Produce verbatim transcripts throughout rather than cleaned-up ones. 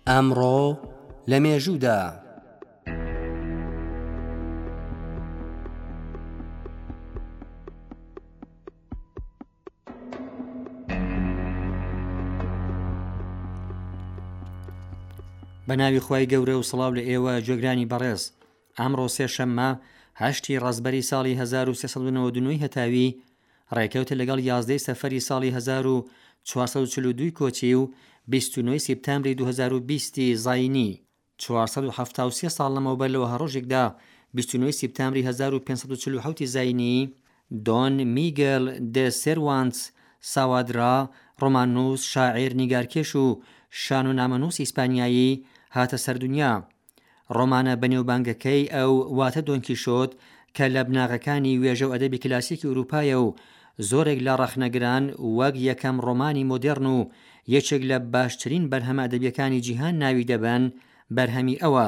ئەمڕۆ لە مێژوودا بە ناوی خوای گەورە و سڵاو لە ئێوە گوێگرانی بەڕێز. ئەمڕۆ سێشەممە هەشتی ڕەزبەری ساڵی هەزار و سێسەد و نەوەت و نۆ هەتاوی ڕێکەوتە لەگەڵ یازدەی سەفەری ساڵی هەزار و چوارسەد و چل و دوو کۆچی و بیست و نۆی سێپتەمبری دوو هەزار و بیست زاینی چوارسەد و هەڤتا و سێ ساڵ لەمەوبەر لەوە هەڕۆژێکدا بیست و نۆی سێپتەمبری هەزار و پێنج سەد و چل و حەوت زاینی دۆن میگێل دێ سێروانتس ساوادرا ڕۆماننووس شاعیر نیگارکێش و شان و نامەنووس ئیسپانیایی هاتە سەردونیا. ڕۆمانە بەنێوبانگەکەی ئەو واتە دۆن کیشۆت کە لە بناغەکانی وێژە و ئەدەبی کلاسیکی ئوروپایە و زۆرێک لە ڕەخنەگران وەک یەکەم ڕۆمانی مۆدێرن و یەکێک لە باشترین بەرهەمە ئەدەبیەکانی جیهان ناوی دەبەن. بەرهەمی ئەوە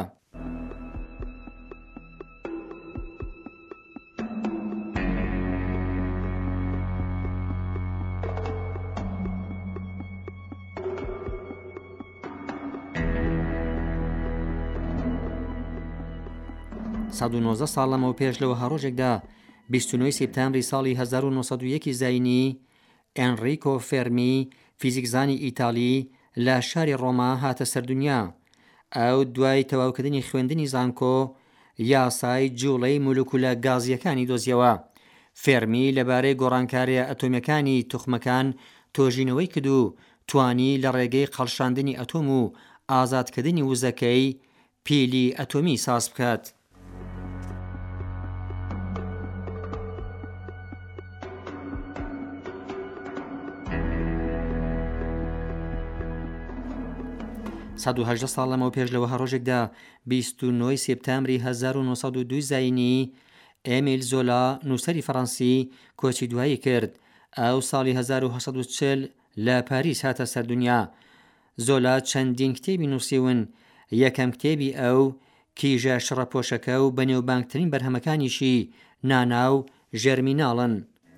سەد و نۆزدە ساڵ لەمەوە پێش لەوە هەڕۆژێکدا بیست و نۆی سێپتەمبری ساڵی هەزار و نۆسەد و یەک زاینی ئێنریکۆ فێرمی فیزیکزانی ئیتالی لە شاری ڕۆما هاتە سەردونیا. ئەو دوای تەواوکردنی خوێندنی زانکۆ یاسای جوڵەی مولکولە گازیەکانی دۆزیەوە. فێرمی لەبارەی گۆڕانکاریە ئەتۆمیەکانی توخمەکان تۆژینەوەی کرد و توانی لە ڕێگەی قەڵشاندنی ئەتۆم و ئازادکردنی وزەکەی پیلی ئەتۆمی ساز بکات. سەد و هەژدە ساڵ لەمەوە پێش لەوە هەڕۆژێکدا بیست و نۆی سێپتەمبری هەزار و نۆسەد و دوو زاینی ئێمیل زۆلا نووسەری فەڕەنسی کۆچی دوایی کرد. ئەو ساڵی هەزار و هەشت سەد و چل لە پاریس هاتە سەردونیا. زۆلا چەندین کتێبی نووسیون. یەکەم کتێبی ئەو کیژە شڕەپۆشەکە و بەنێوبانگترین بەرهەمەکانیشی نانا و ژێرمیناڵن.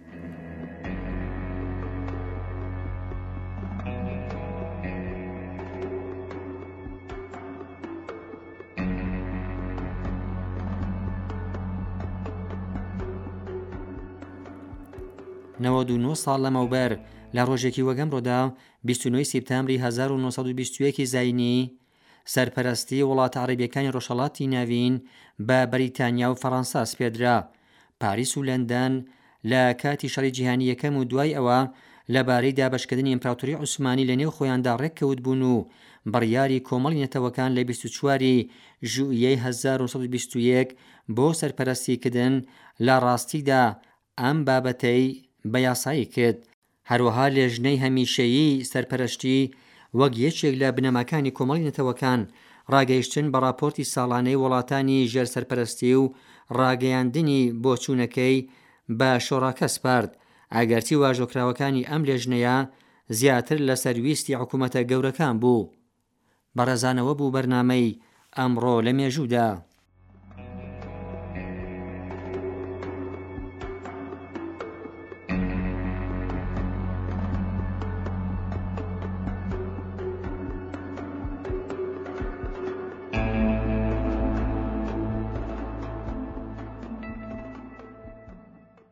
نەوەد و نۆ ساڵ لەمەوبەر لە ڕۆژێکی وەگەمڕۆدا بیست و نۆی سێپتەمبری هەزار و نۆسەد و بیست و یەک زاینی سەرپەرستی وڵاتە عەرەبیەکانی ڕۆژهەڵاتی ناوین بە بەریتانیا و فەڕەنسا سپێدرا. پاریس و لەندەن لە کاتی شەڕی جیهانی یەکەم و دوای ئەوە لەبارەی دابەشکردنی ئیمپراتۆری عوسمانی لە نێو خۆیاندا ڕێککەوت بوون و بڕیاری کۆمەڵی نەتەوەکان لە بیست و چواری ژوئیەی هەزار و نۆ سەد و بیست و یەک بۆ سەرپەرستیکردن لە ڕاستیدا ئەم بابەتەی بە یاسایی کرد. هەروەها لێژنەی هەمیشەیی سەرپەرشتی وەک یەکێک لە بنەماکانی کۆمەڵی نەتەوەکان ڕاگەیشتن بە راپۆرتی ساڵانەی وڵاتانی ژێرسەرپەرستی و ڕاگەیاندنی بۆچوونەکەی بە شۆڕاکە سپارد. ئەگەرچی واژۆکراوەکانی ئەم لێژنەیە زیاتر لە سەرویستی حکوومەتە گەورەکان بوو. بەڕێزانەوە بوو بەرنامەی ئەمڕۆ لە مێژوودا.